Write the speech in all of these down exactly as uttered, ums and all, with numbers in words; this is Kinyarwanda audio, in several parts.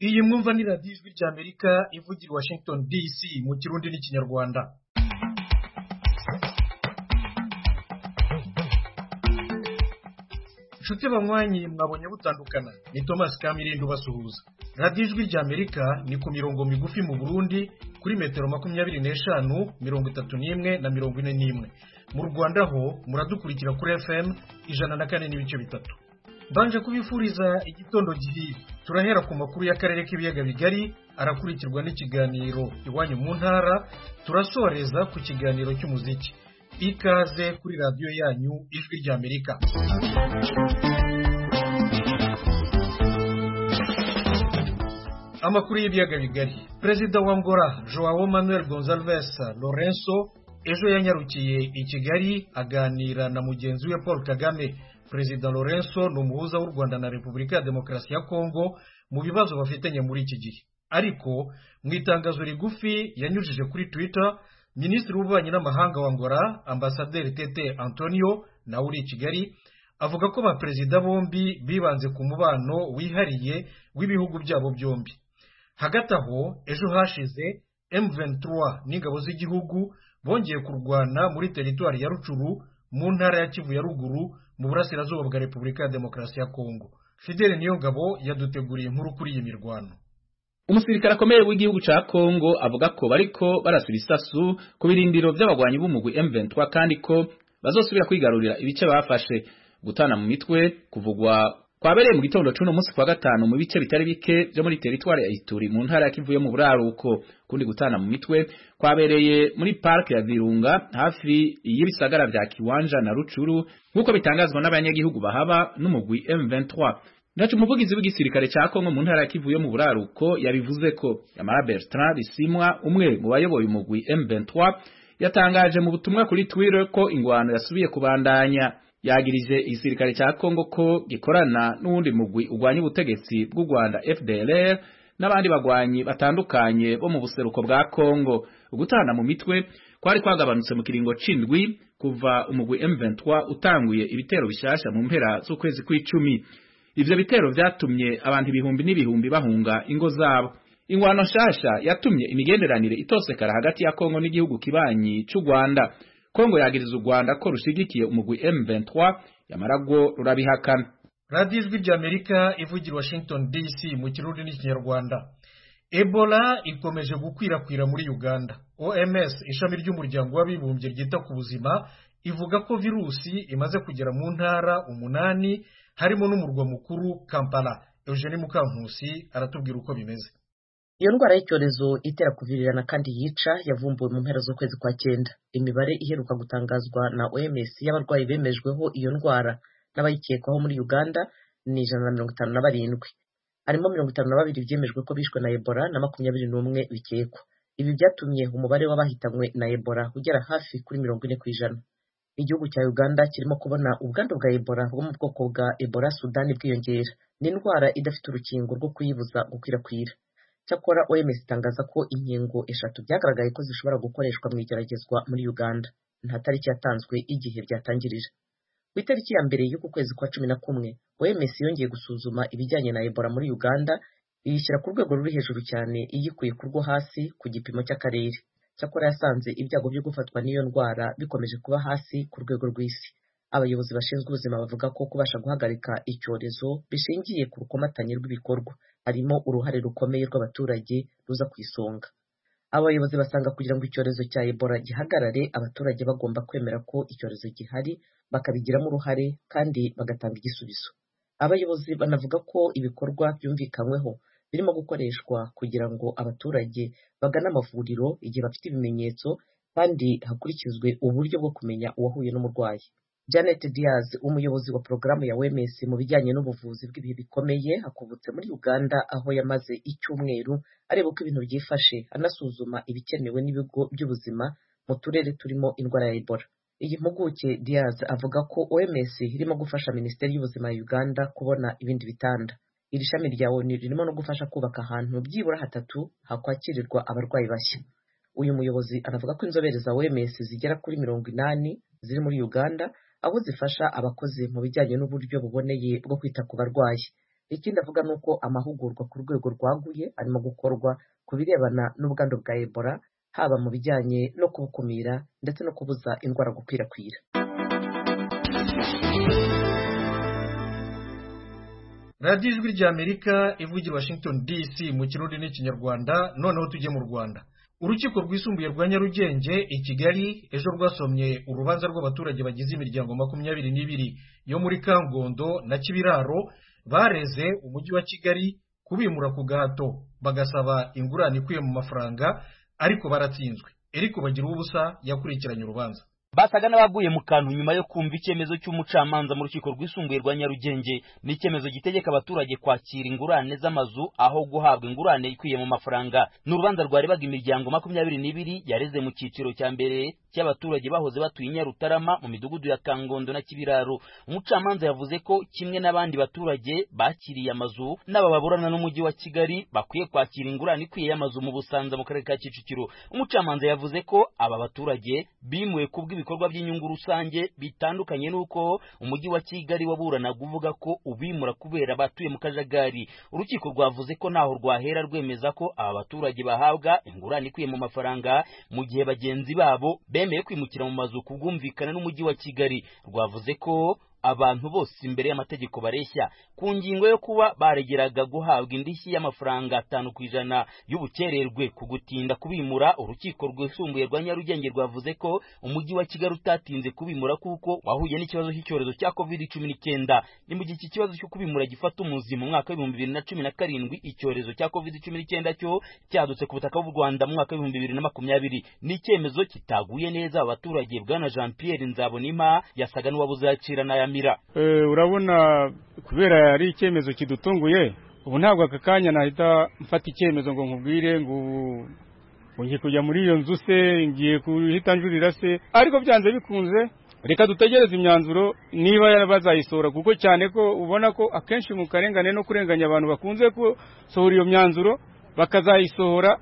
Iyi mwumva ni radiyo ijwi ry'Amerika ivugira i Washington D C mu Kirundi n'Ikinyarwanda. Nshuti banywanyi mwabonye butandukana ni Thomas Kamirindo basuhuza. Radiyo ijwi ry'Amerika ni ku mirongo migufi mu Burundi kuri metero makumyabiri n'eshanu mirongo itatu n'imwe na mirongo ine n'imwe. Mu Rwanda ho muradukurikira kuri F M ijana na kane n'ibice bitatu. Banje kubifuriza igitondo gihiri. Turahera ku makuru y'akarere k'ibiyaga bigari arakurikirwa n'ikiganiro iwanyu mu ntara, turasoreza ku kiganiro cy'umuziki. Ikaze kuri radiyo yanyu ijwi ry'Amerika. Amakuru y'ibiyaga bigari. Perezida wa Angola João Manuel Gonçalves Lourenço ejo yanyarukiye i Kigali aganira na mugenzi we Paul Kagame. Perezida Lourenço ni umuhuza w'u Rwanda na Repubulika ya Demokarasi ya Kongo mu bibazo bafitanye muri iki gihe. Ariko mu itangazo rigufi yanyujije kuri Twitter, Minisitiri w'Ububanyi n'Amahanga wa Angola Ambasaderi Tete Antonio nawe uri i Kigali avuga ko ba perezida bombi bibanze ku mubano wihariye w'ibihugu byabo byombi. Hagati aho ejo hashize M vingt-trois n'ingabo z'igihugu bongeye kurwana muri teritwari ya Rucuru mu ntara ya Kivu ya ruguru mu burasirazuba bwa Repubulika ya Demokarasi ya Kongo. Fidele Niyongabo yaduteguriye inkuru kuri iyi mirwano. Umusirikare akomeye w'igihugu ca Kongo avuga ko bariko barasura isasu ku birindiro by'abagwanyi b'umugwi M vingt-trois kandi ko bazosubira kwigarurira ibice bafashe. Gutana mu mitwe kuvugwa kwabereye mu gitondo c'uno munsi kwa gatanu mu bice bitari bike byo muri teritwari ya Ituri mu ntara ya Kivu yo mu buraruko. Kundi gutana mu mitwe kwabereye muri park ya Virunga hafi y'ibisagara vya Kiwanja na Rucuru nkuko bitangazwa n'abanyagihugu bahaba n'umugwi M vingt-trois. Ndacu umuvugizi w'igisirikare ca Kongo mu ntara ya Kivu yo mu buraruko yabivuze ko Yamara Bertrand Bisimwa umwe mu bayoboye umugwi M vingt-trois yatangaje mu butumwa kuri Twitter ko ingwano yasubiye kubandanya. Yagirije igisirikare ca Kongo ko gikorana n'uwundi mugwi ugwanya ubutegetsi bw'u Rwanda F D L R n'abandi bagwanyi batandukanye bo mu buseruko bwa Kongo. Ugutana mu mitwe kwari kwagabanutse mu kiringo c'indwi kuva umugwi M vingt-trois utanguye ibitero bishasha mu mpera z'ukwezi kw'icumi. Ivyo bitero vyatumye abantu ibihumbi n'ibihumbi bahunga ingo zabo. Ingwano nshasha yatumye imigenderanire itosekara hagati ya Kongo n'igihugu kibanyi c'u Rwanda. Kongo yagiriza u Rwanda ko rushigikiye umugwi M vingt-trois yamaragwo rurabihakana. Radiyo ijwi ry'Amerika ivugira Washington D C mu Kirundi n'Ikinyarwanda. Ebola ikomeje gukwirakwira muri Uganda. O M S ishami ry'umuryango w'abibumbye ryita ku buzima ivuga ko virusi imaze kugera mu ntara umunani harimo n'umurwa mukuru Kampala. Eugene Mukankusi aratubwira uko bimeze. Iyo ndwara y'icyorezo itera kuvirirana kandi yica yavumbuwe mu mpera z'ukwezi kwa cyenda. Imibare iheruka gutangazwa na O M S y'abarwayi bemejweho iyo ndwara n'abayikekwaho muri Uganda ni ijana na mirongo itanu na barindwi. Harimo mirongo itanu na babiri byemejwe ko bishwe na Ebola na makumyabiri n'umwe bikekwa. Ibi byatumye umubare w'abahitanywe na Ebola ugera hafi kuri mirongo ine ku ijana. Igihugu cya Uganda kirimo kubona ubwandu bwa Ebola bwo mu bwoko bwa Ebola Sudani bwiyongera. Ni indwara idafite urukingo rwo kuyibuza gukwirakwira. Cyakora O M S itangaza ko inkingo eshatu byagaragaye ko zishobora gukoreshwa mu igeragezwa muri Uganda. Nta tariki yatanzwe igihe byatangirira. Ku itariki ya mbere y'uku kwezi kwa cumi na kumwe, O M S yongeye gusuzuma ibijyanye na Ebola muri Uganda, iyishyira ku rwego ruri hejuru cyane iyikuye ku rwo hasi ku gipimo cy'akarere. Cyakora yasanze ibyago byo gufatwa n'iyo ndwara bikomeje kuba hasi ku rwego rw'isi. Abayobozi bashinzwe ubuzima bavuga ko kubasha guhagarika icyorezo bishingiye ku rukomatanye rw'ibikorwa, harimo uruhare rukomeye rw'abaturage ruza ku isonga. Abayobozi basanga kugira ngo icyorezo cya Ebola gihagarare abaturage bagomba kwemera ko icyorezo gihari bakabigiramo uruhare kandi bagatanga igisubizo. Abayobozi banavuga ko ibikorwa byumvikanyweho birimo gukoreshwa kugira ngo abaturage bagane amavuriro igihe bafite ibimenyetso kandi hakurikizwe uburyo bwo kumenya uwahuye n'umurwayi. Janet Diaz umuyobozi wa porogaramu ya O M S mu bijyanye n'ubuvuzi bw'ibihe bikomeye hakubutse muri Uganda aho yamaze icyumweru areba uko ibintu byifashe anasuzuma ibikenewe n'ibigo by'ubuzima mu turere turimo indwara ya Ebola. Iyi mpuguke Diaz avuga ko O M S irimo gufasha Minisiteri y'Ubuzima ya Uganda kubona ibindi bitanda. Iri shami rya O N U ririmo no gufasha kubaka ahantu byibura hatatu hakwakirirwa abarwayi bashya. Uyu muyobozi anavuga ko inzobere za O M S zigera kuri mirongo inani ziri muri Uganda aho zifasha abakozi mu bijyanye n'uburyo buboneye bwo kwita ku barwayi. ikindi avuga ni uko amahugurwa ku rwego rwaguye arimo gukorwa ku birebana n'ubwandu bwa Ebola, haba mu bijyanye no kubukumira ndetse no kubuza indwara gukwirakwira. radiyo ijwi ry'Amerika ivugira Washington D C mu Kirundi n'Ikinyarwanda. Noneho tujye mu Rwanda. Urukiko rwisumbuye rwa Nyarugenge i Kigali ejo rwasomye urubanza rw'abaturage bagize imiryango makumyabiri n'ibiri yo muri Kangondo na Kibiraro bareze umujyi wa Kigali kubimura ku gahato bagasaba ingurane ikwiye mu mafaranga, ariko baratsinzwe. Eriko bagira ubusa yakurikiranye urubanza. Basaga n'abaguye mu kantu nyuma yo kumva icyemezo cy'umucamanza mu rukiko rwisumbuye rwa Nyarugenge. Ni icyemezo gitegeka abaturage kwakira ingurane z'amazu aho guhabwa ingurane ikwiye mu mafaranga. N'urubanza rwarebaga imiryango makumyabiri n'ibiri yareze mu cyiciro cya mbere cy'abaturage bahoze batuye i Nyarutarama mu midugudu ya Kangondo na Kibiraro. Umucamanza yavuze ko kimwe n'abandi baturage bakiriye amazu n'abababurana n'umujyi wa Kigali bakwiye kwakira ingurane ikwiye y'amazu mu Busanza mu karere ka Kicukiro. Umucamanza yavuze ko aba baturage bimuwe kubwi ibikorwa by'inyungu rusange bitandukanye nuko umujyi wa Kigali waburana kuvuga ko ubimura kubera batuye mu kajagari. Urukiko rwavuze ko naho rwahera rwemeza ko aba baturage bahabwa ingurane ikwiye mu mafaranga mu gihe bagenzi babo bemeye kwimukira mu mazu kubwumvikana n'umujyi wa Kigali. Rwavuze ko abantu bose imbere y'amategeko bareshya. Ku ngingo yo kuba baregeraga guhabwa indishyi y'amafaranga atanu ku ijana y'ubukererwe ku gutinda kubimura, urukiko rwisumbuye rwa Nyarugenge rwavuze ko umujyi wa Kigali utatinze kubimura kuko wahuye n'ikibazo cy'icyorezo cya covid cumi n'icyenda. Ni mu gihe iki kibazo cyo kubimura gifata umuzi mu mwaka w'ibihumbi bibiri na cumi na karindwi, icyorezo cya covid cumi n'icyenda cyo cyadutse ku butaka bw'u Rwanda mu mwaka w'ibihumbi bibiri na makumyabiri. Ni icyemezo kitaguye neza abaturage. Bwana Jean Pierre Nzabonima yasaga n'uwabuze yakira na mira. Eh urabona kubera ari icyemezo kidutunguye, ubu ntabwo aka kanya nahita mfata icyemezo ngo nkubwire ngo ngiye kujya muri iyo nzu se ngiye kuhita njurira se, ariko byanze bikunze reka dutegereze imyanzuro niba bazayisora, kuko cyane ko ubona ko akenshi mu karengane no kurenganya abantu bakunze ko sohora iyo myanzuro bakazayisohora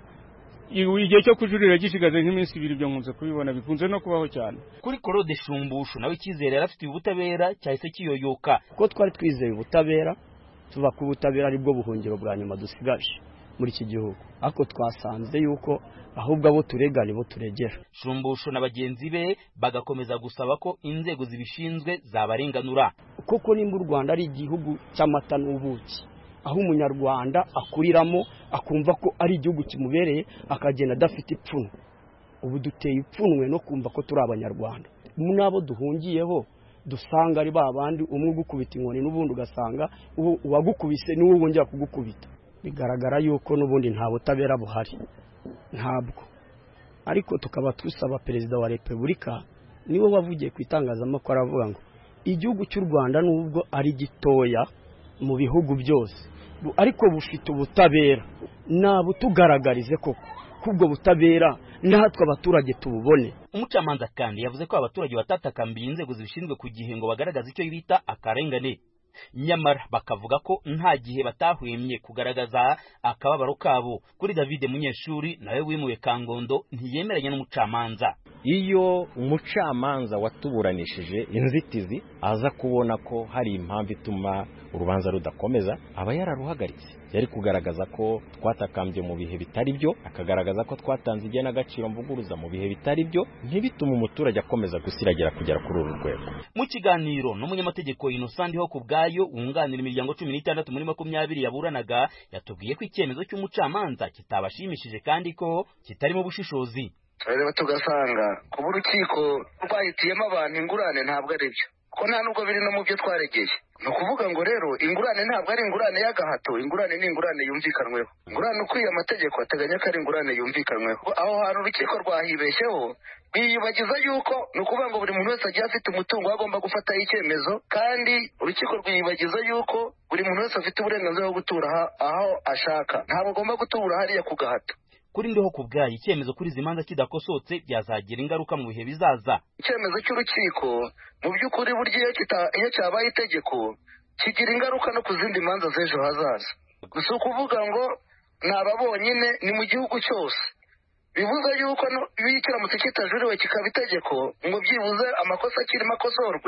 igihe cyo kujurira gishigaze nk'iminsi ibiri. Byo nkunze kubibona bikunze no kubaho cyane. Kuri Claude Shumbusho nawe icyizere yarafite ubutabera cyahise kiyoyoka, kuko twari twizeye ubutabera, tuva ku butabera aribwo buhungiro bwa nyuma dusigaje muri iki gihugu, ariko twasanze yuko ahubwo abo turega nibo turegera. Shumbusho na bagenzi be bagakomeza gusaba ko inzego zibishinzwe zabarenganura, kuko nimba u Rwanda ari igihugu cy'amata n'ubuki, aho umunyarwanda akuriramo akumva ko ari igihugu kimubereye akagenda adafite ipfunwe. Ubu duteye ipfunwe no kumva ko turi abanyarwanda. Nabo duhungiyeho dusanga ari babandi umwe gukubita inkoni n'ubundi ugasanga uwagukubise niwe wongera kugukubita. Bigaragara yuko n'ubundi nta butabera buhari, ntabwo. Ariko tukaba tusaba perezida wa Repubulika, niwe wavugiye ku itangazamakuru aravuga ngo igihugu cy'u Rwanda nubwo ari gitoya mu bihugu byose ariko bufite ubutabera, nabo tugaragarize koko kubwo butabera natwe abaturage tububone. Umucamanza kandi yavuze ko abaturage batatakambiye inzego zibishinzwe ku gihe ngo bagaragaze icyo bita akarengane, nyamara bakavuga ko nta gihe batahwemye kugaragaza akababaro kabo. Kuri David Munyeshuri nawe wimuwe Kangondo ntiyemeranya n'umucamanza. Iyo umucamanza watuburanishije inzitizi aza kubona ko hari impamvu ituma urubanza rudakomeza, aba yararuhagaritse. Yari kugaragaza ko twatakambye mu bihe bitari byo, akagaragaza ko twatanze igihe n'agaciro mvuguruza mu bihe bitari byo, ntibitume umuturage akomeza gusiragira kugera kuri uru rwego. Mu kiganiro n'umunyamategeko Innocent ho kubgayo wunganira imiryango cumi n'itandatu muri makumyabiri yaburanaga, yatubwiye ko icyemezo cy'umucamanza kitabashimishije kandi ko kitarimo bushishozi. Rero tugasanga kuba urukiko rwahitiyemo abantu ingurane ntabwo ari byo, ko nta nubwo biri no mu byo twaregeye. Ni ukuvuga ngo rero ingurane ntabwo ari ingurane y'agahato, ingurane ni ingurane yumvikanweho. Ingurane ukwiye amategeko ateganya ko ari ingurane yumvikanweho. Aho hantu urukiko rwahibeshyeho biyubagiza yuko ni ukuvuga ngo buri muntu wese agiye afite umutungo agomba gufataho icyemezo, kandi urukiko rwiyibagiza yuko buri muntu wese afite uburenganzira bwo gutura aho ashaka, ntabwo agomba gutura hariya ku gahato. Kuri ndiho kubgaye icyemezo kuri zimanza kidakosotse byazagira ingaruka mu bihe bizaza. Icyemezo cy'urukiko mu by'ukuri buryo iyo cyabaye itegeko kigira ingaruka no ku zindi manza z'ejo hazaza. Gusa ukuvuga ngo naba bonyine ni mu gihugu cyose, bivuze yuko iyo kiramutse kitajuriwe kikaba itegeko ngo byibuze amakosa kirimo akosorwe,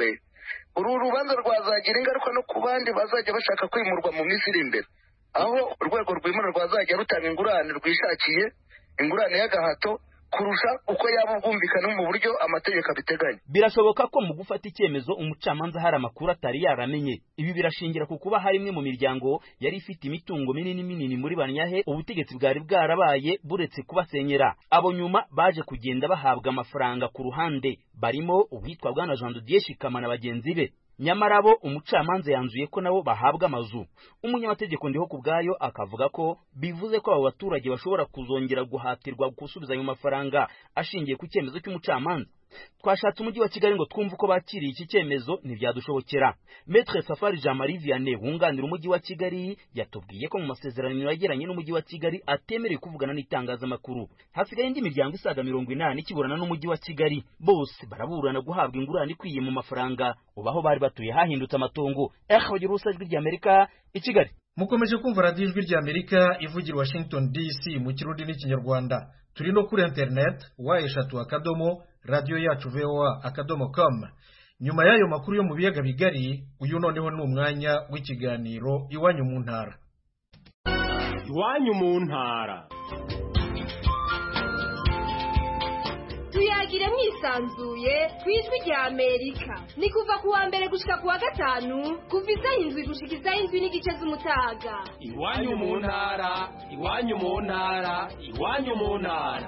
uru rubanza rwazagira ingaruka no ku bandi bazajya bashaka kwimurwa mu minsi iri imbere, aho urwego rwimura rwazajya rutanga ingurane rwishakiye, ingurane y'agahato kurusha uko yaba ubwumvikane mu buryo amategeko abiteganya. Birashoboka ko mu gufata icyemezo umucamanza hari amakuru atari yaramenye. Ibi birashingira ku kuba hari imwe mu miryango yari ifite imitungo minini minini muri Banyahe ubutegetsi bwari bwarabaye buretse kubasenyera. Abo nyuma baje kugenda bahabwa amafaranga ku ruhande, barimo uwitwa Bwana Jean Didier Shikama na bagenzi be. Nyamara bo umucamanza yanzuye ko nabo bahabwa amazu. Umunyamategeko Ndiho Kubwayo akavuga ko bivuze ko abo baturage bashobora kuzongera guhatirwa gusubiza ayo mafaranga ashingiye ku cyemezo cy'umucamanza. Twashatse umujyi wa Kigali ngo twumve uko bakiriye iki cyemezo ntibyadushobokera. Maître Safari Jean Marie Vianney wunganira umujyi wa Kigali yatubwiye ko mu masezerano yagiranye n'umujyi wa Kigali atemereye kuvugana n'itangazamakuru. Hasigaye indi miryango isaga mirongo inani kiburana n'umujyi wa Kigali, bose baraburana guhabwa ingurane ikwiye mu mafaranga ubaho bari batuye hahindutse amatongo. Eh bagira usajwi ry'Amerika i Kigali. Mukomeje kumva radio ijwi ry'Amerika ivugira Washington D C mu Kirundi n'Ikinyarwanda. Turi no kuri internet wa eshatu akadomo radio yacu V O A akadomo com. Nyuma y'ayo makuru yo mu biyaga bigari, uyu noneho ni umwanya w'ikiganiro Iwanyu mu ntara. Iwanyu mu ntara. Tuyagire mwisanzuye kwijwi rya Amerika. Ni kuva kuwa mbere gushika kuwa gatanu, kuva isaha indwi gushika isaha indwi n'igice z'umutaga. Iwanyu mu ntara, iwanyu mu ntara, iwanyu mu ntara.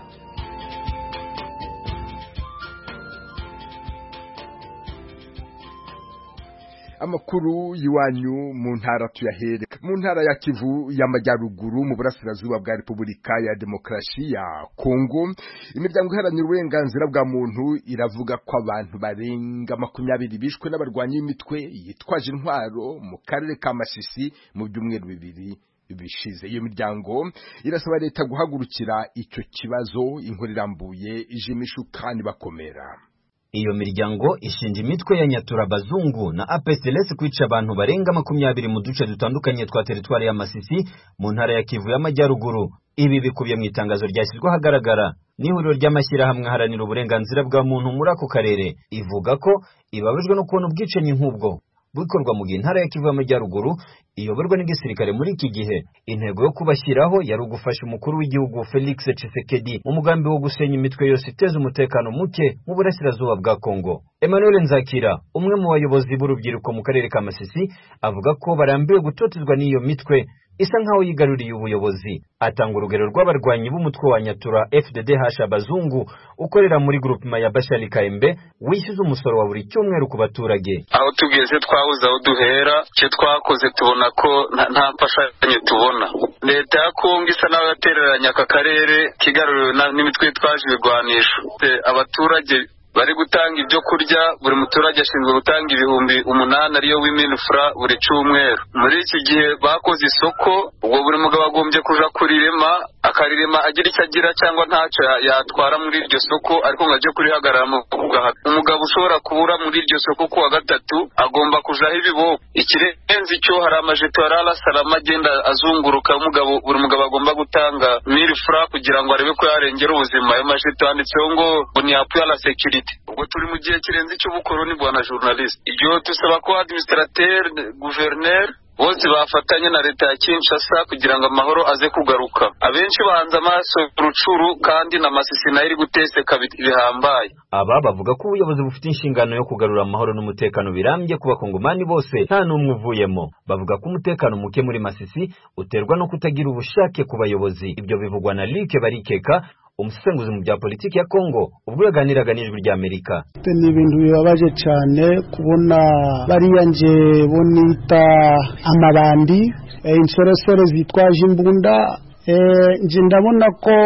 Amakuru yiwanyu mu ntara tuyahere mu ntara ya Kivu y'Amajyaruguru mu burasirazuba bwa Repubulika ya Demokarasi ya Kongo. Imiryango iharanira uburenganzira bwa muntu iravuga ko abantu barenga makumyabiri bishwe n'abarwanyi b'imitwe yitwaje intwaro mu karere ka Masisi mu byumweru bibiri bishize. Iyo miryango irasaba leta guhagurukira icyo kibazo. Inkuru irambuye ijimishu kandi bakomera. Iyo miryango ishinja imitwe ya Nyatura Bazungu na A P C L S kwica abantu barenga makumyabiri mu duce dutandukanye twa teritwari ya Masisi mu ntara ya Kivu y'Amajyaruguru. Ibi bikubiye mu itangazo ryashyizwe ahagaragara n'ihuriro ry'amashyirahamwe aharanira uburenganzira bwa muntu muri ako karere. Ivuga ko ibabajwe no kubona ubwicanyi nk'ubwo bukorwa mu ntara ya Kivu y'Amajyaruguru iyoborwa n'igisirikare muri iki gihe. Intego yo kubashyiraho yari ugufasha umukuru w'igihugu Felix Tshisekedi mu mugambi wo gusenya imitwe yose iteza umutekano muke mu burasirazuba bwa Kongo. Emmanuel Nzakira, umwe mu bayobozi b'urubyiruko mu karere ka Masisi, avuga ko barambiwe gutotezwa n'iyo mitwe isa nkaho yigaruriye ubuyobozi. Atanga urugero rw'abarwanyi b'umutwe wa Nyatura F D D H Bazungu ukorera muri groupement ya Bashali Kaembe wishyuza umusoro wa buri cyumweru ku baturage. Aho tugeze twabuze aho duhera, cyo twakoze tubona ko nta mfashanyo tubona. Leta ya Kongo isa naho yatereranya aka karere kigaruriwe n'imitwe twaje ibigwanisho. Abaturage bari gutanga ibyo kurya, buri muturage ashinzwe gutanga ibihumbi umunani ariyo w'iminufra buri cyumweru. Muri iki gihe bakoze isoko, ubwo buri mugabo agombye kuja kurirema, akarirema agira icyo agira cyangwa ntacyo yatwara muri iryo soko, ariko ngaje kurihagarara mu gahato. Umugabo ushobora kubura muri iryo soko kuwa gatatu agomba kujaho ibiboko. Ikirenze icyo hari amajeto arala salama agenda azunguruka, umugabo buri mugabo agomba gutanga mille francs kugira ngo arebe ko yarengera ubuzima. Ayo majeto yanditseho ngo ni appui à la sécurité. Ubwo turi mu gihe kirenze cy'ubukoroni bwana journalist. Ibyo tusaba ko administrateur, gouverneur bose bafatanye na leta ya Kinshasa kugira ngo amahoro aze kugaruka. Abenshi bahanze amaso rucuru kandi na Masisi nayo iri guteseka bihambaye. Aba bavuga ko ubuyobozi bufite inshingano yo kugarura amahoro n'umutekano birambye ku bakongomani bose nta n'umwe uvuyemo. Bavuga ko umutekano muke muri Masisi uterwa no kutagira ubushake ku bayobozi. Ibyo bivugwa na Luc Barikeka, umusesenguzi mu bya politiki ya Kongo, ubwo yaganiraga n'ijwi rya Amerika. Ni ibintu bibabaje cyane kubona bariya nje bonita amabandi insoresore zitwaje imbunda. Nje ndabona ko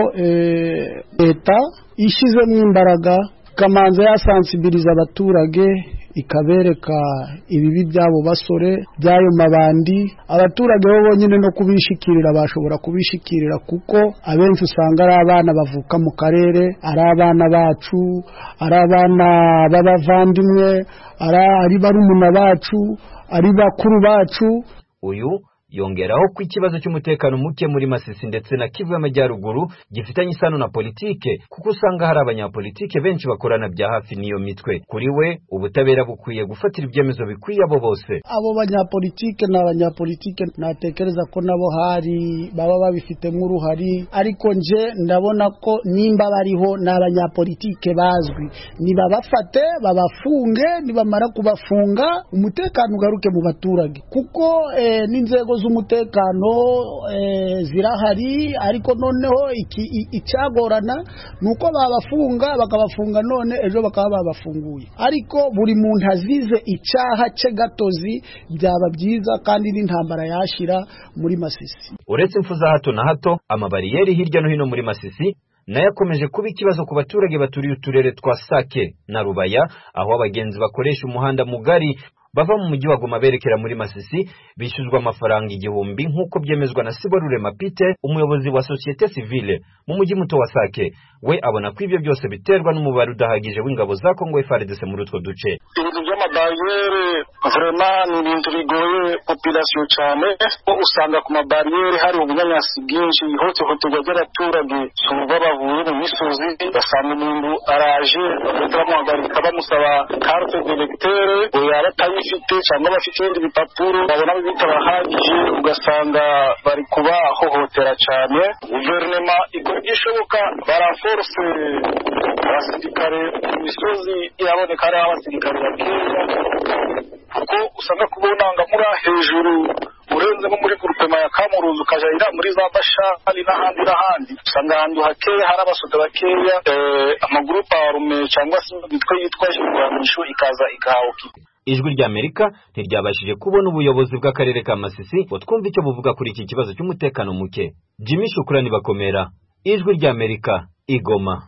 leta ishizemo imbaraga kamanza yasansibiliza abaturage ikabereka ibibi byabo basore byayo mabandi. Abaturage bo bonyine no kubishikirira bashobora kubishikirira kuko abenshi usanga ari abana bavuka mu karere, ari abana bacu, ari abana b'abavandimwe, ari barumuna bacu, ari bakuru bacu. Uyu yongeraho ko ikibazo cy'umutekano muke muri Masisi ndetse na Kivu y'Amajyaruguru gifitanye isano na politike kuko usanga hari abanyapolitike benshi bakorana bya hafi n'iyo mitwe. Kuri we ubutabera bukwiye gufatira ibyemezo bikwiye abo bose. Abo banyapolitike n'abanyapolitike natekereza ko nabo hari baba babifitemo uruhari, ariko nje ndabona ko nimba bariho n'abanyapolitike bazwi nibabafate babafunge, nibamara kubafunga umutekano ugaruke mu baturage kuko eh, n'inzego z'umutekano eh, zirahari, ariko noneho iki icagorana nuko babafunga bakabafunga none ejo bakaba babafunguye, ariko buri muntu azize icaha ce gatozi byaba byiza kandi n'intambara yashira muri Masisi. Uretse impfu za hato na hato, amabariyeri hirya no hino muri Masisi nayo akomeje kuba ikibazo ku baturage baturiye uturere twa Sake na Rubaya, aho abagenzi bakoresha umuhanda mugari bava mu mujyi wa Goma berekera muri Masisi bishyuzwa amafaranga igihumbi nk'uko byemezwa na Siborure Mapite, umuyobozi wa societe civile mu mujyi muto wa Sake. We abona ko ibyo byose biterwa n'umubare udahagije w'ingabo za Kongo F A R D C muri utwo duce. Ibintu by'amabariyeri vraiment ni ibintu bigoye population cyane, ko usanga ku mabariyeri hari ubunyanyasi bwinshi, ihohoterwa ry'abaturage suba bavuye mu misozi, basanga umuntu araje bakamuhagarika bamusaba carte d'électeur yaba atayifite cyangwa bafite ibindi bipapuro babona bitabahagije, ugasanga bari kubahohotera cyane. Guverinoma ikora igishoboka baraforce abasirikare imisozi iraboneka ari abasirikare bakeya, kuko usanga kubona nga muri hejuru urenze nko muri groupema ya Kamuruzi ukaja ira muri za Bashari n'ahandi n'ahandi, usanga ahantu hakeya hari abasoda bakeya, amagrupa arume cyangwa se bitwe yitwa Jibwanisho ikaza ikahoki. Ijwi rya Amerika ntiryabashije kubona ubuyobozi bw'akarere ka Masisi ngo twumve icyo buvuga kuri iki kibazo cy'umutekano muke. Jimmy Shukrani Bakomera, Ijwi rya Amerika, Igoma.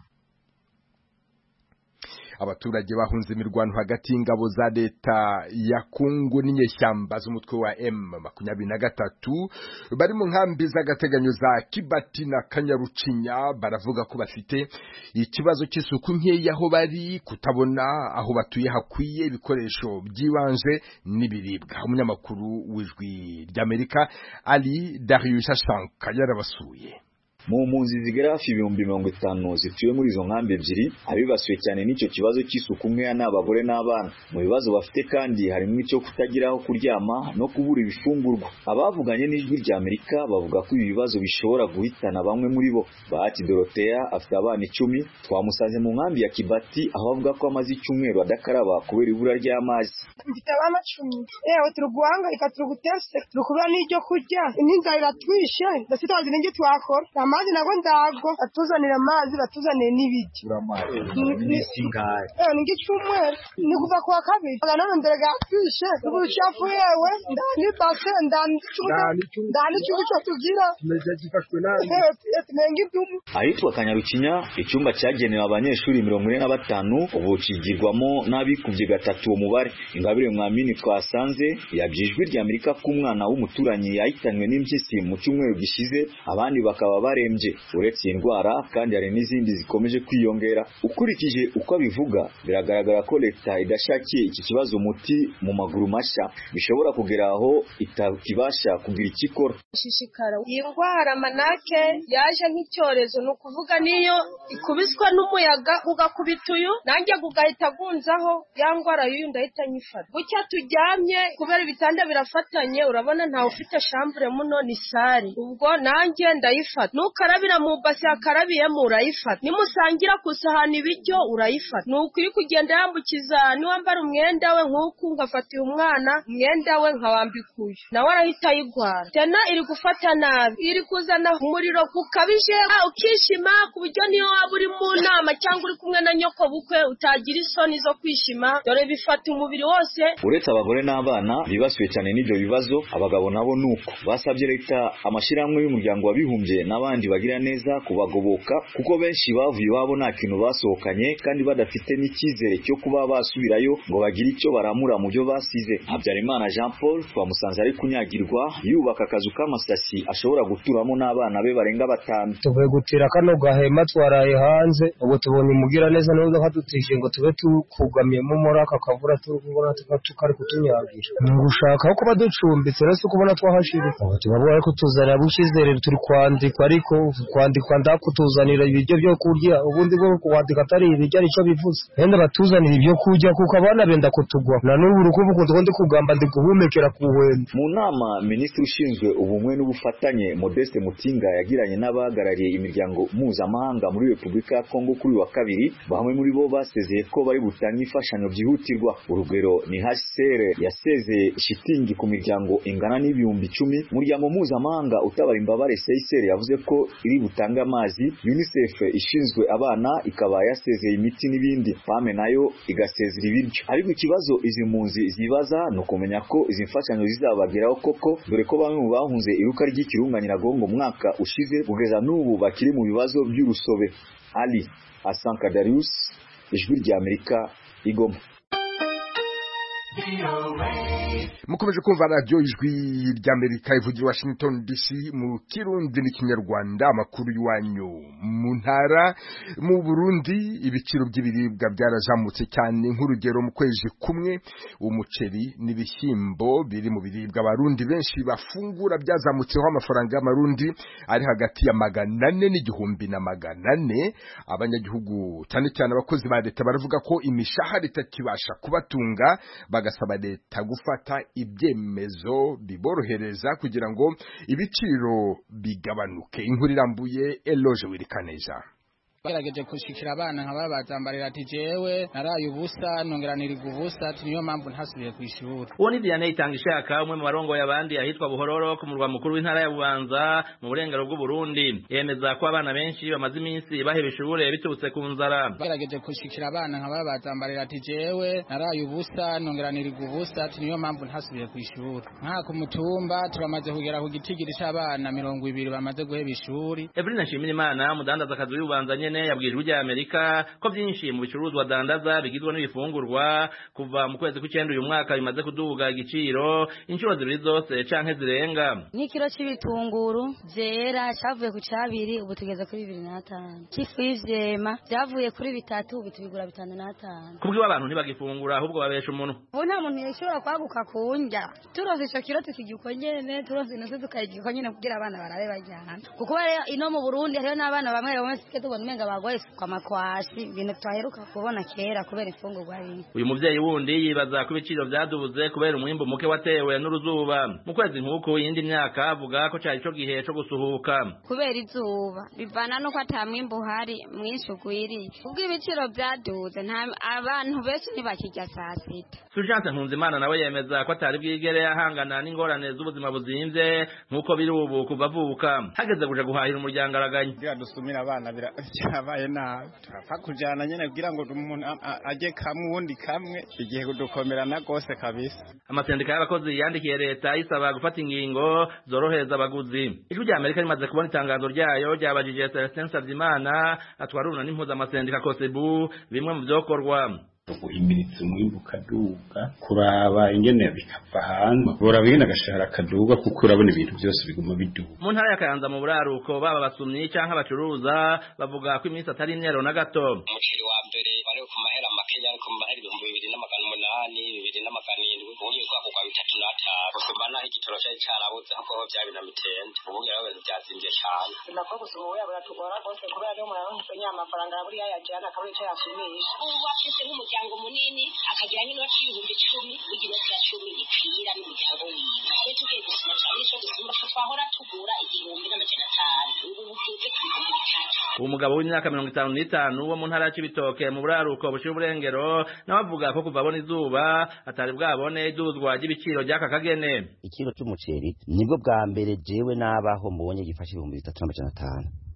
Abaturage bahunze imirwano hagati y'ingabo za leta ya Kongo n'inyeshyamba z'umutwe wa M makumyabiri na gatatu bari mu nkambi z'agateganyo za Kibati na Kanyarucinya, baravuga ko bafite ikibazo cy'isuku nkeya aho bari, kutabona aho batuye hakwiye ibikoresho by'ibanze n'ibiribwa. Umunyamakuru w'Ijwi ry'Amerika Ali Darius Ashanka yarabasuye. Mu mpunzi zigera hafi ibihumbi mirongo itanu zituye muri izo nkambi ebyiri, abibasiwe cyane n'icyo kibazo cy'isuku nkeya n'abagore n'abana. Mu bibazo bafite kandi harimo icyo kutagira aho kuryama no kubura ibifungurwa. Abavuganye n'Ijwi rya Amerika bavuga ko ibi bibazo bishobora guhitana bamwe muri bo. Bahati Dorothea afite abana icumi, twamusanze mu nkambi ya Kibati aho avuga ko amaze icyumweru adakaraba kubera ibura ry'amazi. Mfite abana icumi, yewe turugwanga ikatugutese turukubira n'icyo kurya, n'inzara iratwishe, ndetse twazi n'icyo twakora. Amazi nago ndago atuzanira amazi batuzaniye n'ibiti ni singaye eh ni gicumwe ni kuva kwa kabiri agana ndere gatwishe ubucafu yewe ndani base ndani ndani cyuco tugira meze gifashwe nabi tumenga ibyumu. Ahitwa Kanyarucinya icyumba cyagenewe abanyeshuri mirongo ine na batanu ubu kigirwamo n'abikubye gatatu umubare. Ingabire Mwamini twasanze yabyijwi rya Amerika ko umwana w'umuturanyi yahitanywe n'impyisi mu cyumweru gishize, abandi bakaba bare uretse indwara kandi hari n'izindi zikomeje kwiyongera. Ukurikije uko bivuga biragaragara ko leta idashakiye iki kibazo umuti mu maguru mashya bishobora kugera aho itakibasha kugira ikikora. Shishikara iyi ndwara manake yaje nk'icyorezo, no kuvuga niyo ikubiswa n'umuyaga ugakubita uyu nanjye gugahita gunzaho ya ndwara y'uyu ndahita nyifata. Bucya turyamye kubera ibitanda birafatanye, urabona ntawe ufite chambre muno ni sari, ubwo nanjye ndayifata. Nukarabira mu basi akarabiyemo urayifata, nimusangira kusahana ibiryo urayifata. Nuko iri kugenda yambukiza niwambara umwenda we nk'uko ngafatiye umwana umwenda we nkawambikuye nawe arahita yigwara. Tena iri gufata nabi, iri kuzana umuriro kukabije ukishima ku buryo niyo waba uri mu nama cyangwa uri kumwe na nyoko bukwe utagira isoni zo kwishima, dore bifata umubiri wose. Uretse abagore n'abana bibasiwe cyane n'ibyo bibazo, abagabo nabo nuko basabye leta, amashyirahamwe y'umuryango wabihumbye n'abandi abandi bagira neza kubagoboka kuko benshi bavuye iwabo nta kintu basohokanye kandi badafite n'icyizere cyo kuba basubirayo ngo bagire icyo baramura mu byo basize. Habyarimana Jean Paul twamusanze ari kunyagirwa yubaka akazu k'amasasi ashobora guturamo n'abana be barenga batanu. Tuvuye gutira kano gahema twaraye hanze ubu tubonye umugira neza n'ubundi hadutishe ngo tube tukugamiyemo muri aka kavura tukubona tukari kutunyagira. Ni gushaka aho kuba ducumbitse rero kubona twahashirika. Tubabura ariko tuzanira bushizere turi kwandikwa ariko kwandikwa ndakutuzanira ibiryo byo kurya ubundi bwo kwandika atari ibiryo arico bivuze. Ende batuzanira ibyo kurya kuko abana benda kutugwa. Na n'ubu rukuvuko tugondi kugamba ndi guhumekera kuwenda. Mu nama Minisitiri ushinzwe ubumwe n'ubufatanye Modeste Mutinga yagiranye n'abahagarariye imiryango mpuzamahanga muri Repubulika ya Kongo kuri wa kabiri, bamwe muri bo basezeye ko bari butange imfashanyo byihutirwa. Urugero ni H C R yasezeye shitingi ku miryango ingana n'ibihumbi icumi. Umuryango mpuzamahanga utabara imbabare C I C R yavuze ko iri butanga amazi. UNICEF ishinzwe abana ikaba yasezeye imiti n'ibindi. P A M nayo igasezera ibiryo. Ariko ikibazo izi mpunzi zibaza no kumenya ko izi mfashanyo zizabageraho koko, dore ko bamwe mu bahunze iruka ry'ikirunga Nyiragongo mwaka ushize kugeza n'ubu bakiri mu bibazo by'urusobe. Ali Hassan Kadarius, Ijwi rya Amerika, Igoma. Mukomeje kumva radio Ijwi rya Amerika ivugira Washington D C mu Kirundi n'ikinyarwanda. Amakuru y'wanyu mu ntara. Mu Burundi ibiciro by'ibiribwa byarazamutse cyane, nk'urugero mu kwezi kumwe umuceri n'ibishyimbo biri mu biribwa abarundi benshi bafungura byazamutseho amafaranga y'amarundi ari hagati ya magana ane n'igihumbi na magana ane. Abanyagihugu cyane cyane abakozi ba leta baravuga ko imishahara itakibasha kubatunga, bagasaba leta gufata ibyemezo biborohereza kugira ngo ibiciro bigabanuke. Inkuru irambuye Eloge Wirikaneza. Bagerageje kushikira abana nkaba bazambarira ati jewe naraye ubusa nongeranira ubusa ati niyo mpamvu ntasubiye ku ishuri. Uwo ni Diane Itangishaka, umwe mu barongo y'abandi ahitwa Buhororo ku murwa mukuru w'intara ya Bubanza mu burengero bw'u Burundi. Yemeza ko abana benshi bamaze iminsi baheba ishure bitubutse ku nzara. Bagerageje kushikira abana nkaba bazambarira ati jewe naraye ubusa nongeranira ubusa ati niyo mpamvu ntasubiye ku ishuri. Nka ku mutumba turamaze kugera ku gitigiri c'abana mirongo ibiri bamaze guheba ishuri. Evelyn Nshimirimana mudandaza akazi y'Ubanza nyene yabwije ujya Amerika ko byinshi mu bicuruzwa dandaza bigizwe n'ibifungurwa kuva mu kwezi kw'icenda uyu mwaka bimaze kuduga igiciro inshuro zibiri zose canke zirenga. N'ikiro c'ibitunguru vyera cyavuye ku cabiri ubu tugeze kuri bibiri n'atanu. Kifu y'ivyema byavuye kuri bitatu ubu tubigura bitanu n'atanu. Kubwiwa abantu ntibagifungura ahubwo babesha umuntu. Ubu nta muntu yashobora kwaguka kunja. Turoze ico kiro tukigiko nyene turoze nazo tukayigiko nyene kugira abana barabe bajyana. Kuko ino mu Burundi hariyo n'abana bamwe bamwe sike tubona bagoye kwa makwashi ibintu twaheruka kubona kera kubera ifungurwa ari. Uyu muvyeyi wundi yibaza ko ibiciro byadubuze kubera umwimbo muke watewe n'uruzuba. Mu kwezi nk'uko yindi myaka avuga ko cyari cyo gihe cyo gusuhuka. Kubera izuba bivana no ko atamwimbo hari mwinshi ugwiriye. Ubwo ibiciro byaduze nta abantu benshi ntibakijya saa sita. Sujance Nkunzimana nawe yemeza ko atari bwigere ahangana n'ingorane z'ubuzima buzimvye nk'uko biri ubu kuva avuka. Hageze kuja guhahira umuryango araganye. Bya dusumira abana bira abaye nabi turapfa kujana nyene kugira ngo umuntu aje kamwe ubundi kamwe igihe kudukomerana gose kabisa. Amasendika y'abakozi yandikiye leta isaba gufata ingingo zorohereza abaguzi. Ijwi rya Amerika rimaze kubona itangazo ryayo ryabajije Celestin Savyimana atwaruna n'impuza amasendika Kosebu bimwe mu byokorwa. Guhimiriza umwimbu ukaduga, kuraba ingene bikava hanze, kuraba ingene agashahara kaduga kuko urabona ibintu byose biguma biduga. Mu ntara ya Kayanza mu buraruko baba basumyi canke abacuruza bavuga ko iminsi atari imyero na gato. Umuceri wa mbere bari ku mahera makenya ariko mu mahera ibihumbi bibiri n'amagana umunani bibiri n'amagana indwi ubuye kwa kugwa bitatu n'atanu gusoma naho igitoro cyari carabuze kuko ho byari na mitende ubu rero ibintu byazimbye cyane. Nako gusoma ubu yabaratugora gose kubera ryo muraronse nyamafaranga buri yajana kaburi cyo yashimisha. Ubu afite nk'umuryango munini akagira n'inoti y'ibihumbi icumi ugira cya cumi ikwira n'umuryango wiwe. Cyo tugiye gusoma cyane cyo gusoma twahora tugura igihumbi n'amajana atanu ubu bugeze ku bihumbi bitatu. Umugabo w'imyaka mirongo itanu n'itanu wo mu ntara ya Cibitoke mu buraruko bushira uburengero nawe avuga ko kuva abona izuba atari bwabone iduzwa ry'ibiciro ry'aka kagene. Ikiro cy'umuceri nibwo bwa mbere jewe nabaho mbonye gifashe ibihumbi bitatu n'amajana atanu.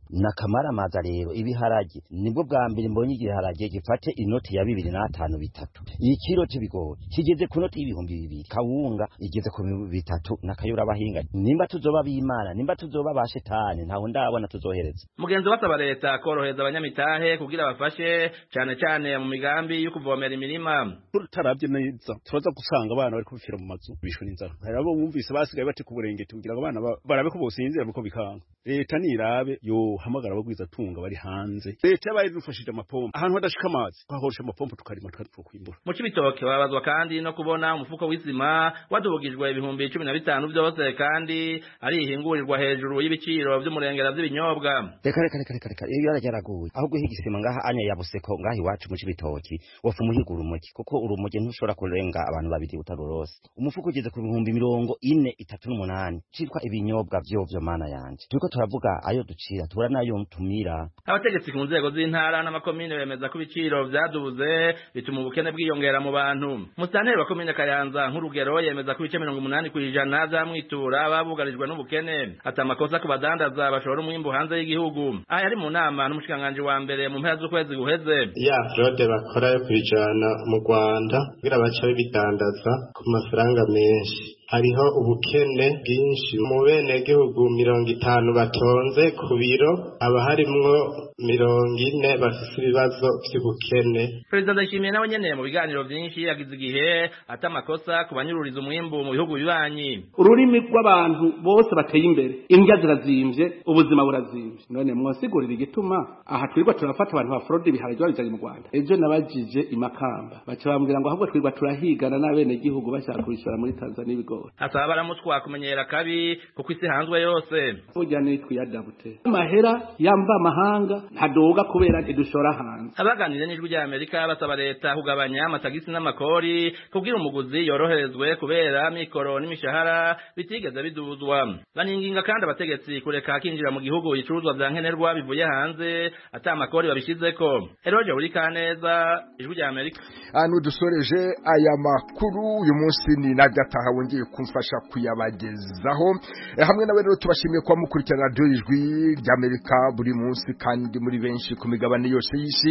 nakamara amaza rero ibiharage nibwo bwa mbere mbonye igiharage gifate inoti ya bibiri n'atanu bitatu ikiro c'ibigori kigeze ku noti y'ibihumbi bibiri kawunga igeze ku bitatu nakayura abahinga nimba tuzoba bimana nimba tuzoba bashetani ntaho ndabona tuzohereza mugenzi wasaba leta korohereza abanyamitahe kugira bafashe cyane cyane mu migambi yo kuvomera imirima tutaravye neza turaza gusanga abana bari kubifira mu mazu bishwe n'inzara hari abo bumvise basigaye bati ku burengeti kugira ngo abana barabe ko bosinzira muko bikanga leta nirabe yo hamagara abagwiza tunga bari hanze leta yabaye dufashije amapompo ahantu hadashika amazi twahoresha amapompo tukarima tukakwimbura mu Cibitoke babazwa kandi no kubona umufuko w'isima wadubugijwe ibihumbi cumi na bitanu byose kandi ari ihingurirwa hejuru y'ibiciro by'umurengera by'ibinyobwa reka reka reka reka iyo yarageraguye ahubwo higisima ngaha anya yabuseko ngahi wacu mu Cibitoke wofu muhigura umuki kuko urumoje ntushobora kurenga abantu babiri utarorose umufuko ugeze ku bihumbi mirongo ine itatu n'umunani citwa ibinyobwa vyovyo mana yanje turiko turavuga ayo ducira tubura nayo mtumira abategetsi ku nzego z'intara n'amakomine bemeza ko ibiciro vyadubuze bituma ubukene bwiyongera mu bantu musanteri wa komine Kayanza nk'urugero yemeza ko ibice mirongo umunani kw'ijana vyamwitura babugarijwe n'ubukene ati amakosa ku badandaza bashora umwimbu hanze y'igihugu aya ari mu nama n'umushikanganje wa mbere mu mpera z'ukwezi guheze ya fraude bakora yo kwijana mu Rwanda kugira baca bidandaza ku mafaranga menshi hariho ubukene bwinshi mu bene gihugu mirongo itanu batonze ku biro aba harimwo mirongo ine bafise ibibazo vy'ubukene. Perezida Ndayishimiye nawe nyene mu biganiro vyinshi yagize igihe ata makosa ku banyururiza umwimbu mu bihugu bibanyi. Ururimi rw'abantu bose bateye imbere indya zirazimvye ubuzima burazimvye none mwosigurira igituma aha twirwa turafata abantu ba fraude biharage babijanye mu Rwanda ejo nabajije imakamba baca bambwira ngo ahubwo twirwa turahigana n'abene gihugu bashaka kubishora muri Tanzania ibigo asaba baramutwa kumenyera kabi kuko isi hanzwe yose burya nitwe yadabute amahera yamba amahanga ntadoga kubera ntidushora hanze abaganire n'ijwi rya Amerika basaba leta kugabanya amatagisi n'amakori kugira umuguzi yoroherezwe kubera mikoro n'imishahara bitigeze biduzwa baninginga kandi abategetsi kureka kinjira mu gihugu icuruzwa vya nkenerwa bivuye hanze ata amakori babishizeko Eroje uri kaneza ijwi rya Amerika anu dusoreje aya makuru uyu munsi ni Nagataha wongeye kumfasha kuyabagezaho e, hamwe nawe rero tubashimiye kwa mukurikirana radio ijwi rya Amerika buri munsi kandi muri benshi ku migabane yose y'isi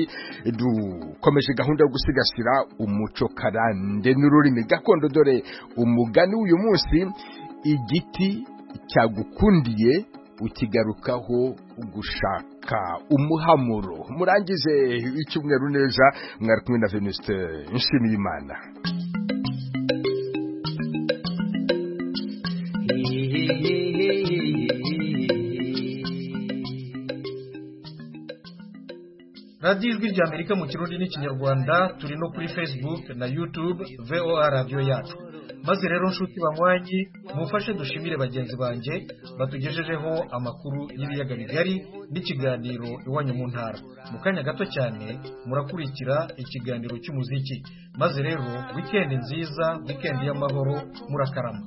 dukomeje gahunda yo gusigasira umuco karande n'ururimi gakondo dore umugani uyu munsi igiti cyagukundiye ukigarukaho gushaka umuhamuro murangize icyumweru neza mwari kumwe na Venuste Nshimiyimana. Radio Ijwi rya Amerika mu Kirundi n'Ikinyarwanda turi no kuri Facebook na YouTube V O A Radio yacu maze rero nshuti banywanyi mufashe dushimire bagenzi banje batugejejeho amakuru y'ibiyaga bigari n'ikiganiro iwanyu mu ntara mu kanya gato cyane murakurikira ikiganiro cy'umuziki maze rero weekend nziza weekend y'amahoro murakarama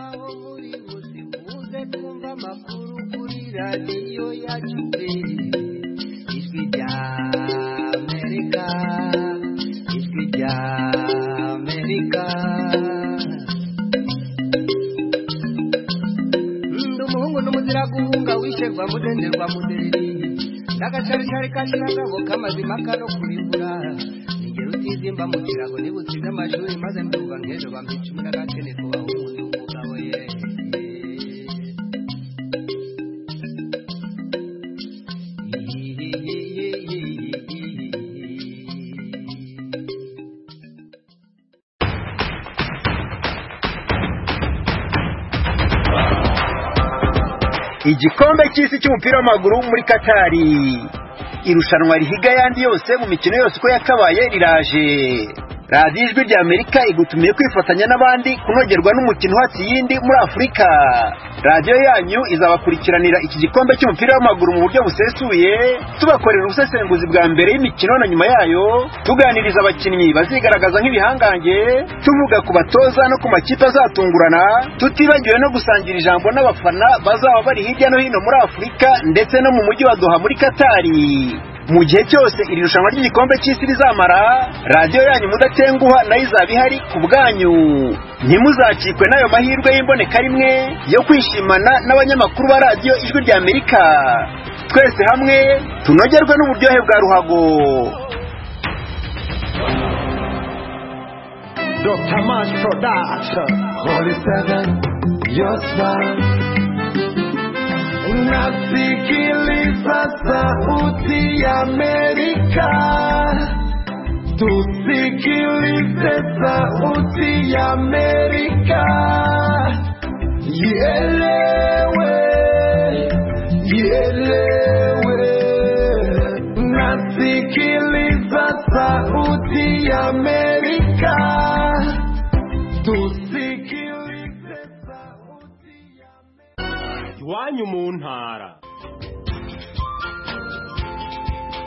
Ijwi rya Amerika Ijwi rya Amerika Ndumuhungu n'umuzira guhunga wisherwa mudenderwa mudereri Ndagashari kashirangabo kamazima kano kuribura Ningero utizimba mu kirago nibutsize amashuri maze nduga nkejo bambicumi n'agakene kubaho umuntu umugabo ye Igikombe cy'isi cy'umupira w'amaguru muri Katari irushanwa rihiga yandi yose mu mikino yose uko yakabaye riraje Radio Ijwi rya Amerika igutumiye kwifatanya n'abandi kunogerwa n'umukino hati yindi muri Afrika radio yanyu izabakurikiranira iki gikombe cy'umupira w'amaguru mu buryo busesuye tubakorera ubusesenguzi bwa mbere y'imikino na nyuma yayo tuganiriza abakinnyi bazigaragaza nk'ibihangange tuvuga ku batoza no ku makipe azatungurana tutibagiwe no gusangira ijambo n'abafana bazaba bari hirya no hino muri Afrika ndetse no mu mujyi wa Doha muri Katari mu gihe cyose iri rushanwa ry'igikombe cy'isi rizamara radio yanyu mudatenguha nayo izaba ihari ku bwanyu ntimuzakikwe n'ayo mahirwe y'imboneka rimwe yo kwishimana n'abanyamakuru ba radio Ijwi rya Amerika twese hamwe tunogerwe n'uburyohe bwa ruhago. Doctor Mash Production, Holy Seven, your smile. Unasikiliza sauti ya Amerika, tusikilize sauti ya Amerika, ielewe, ielewe. Unasikiliza sauti ya Amerika, tusikilize sauti ya Amerika. Iwanyu mu ntara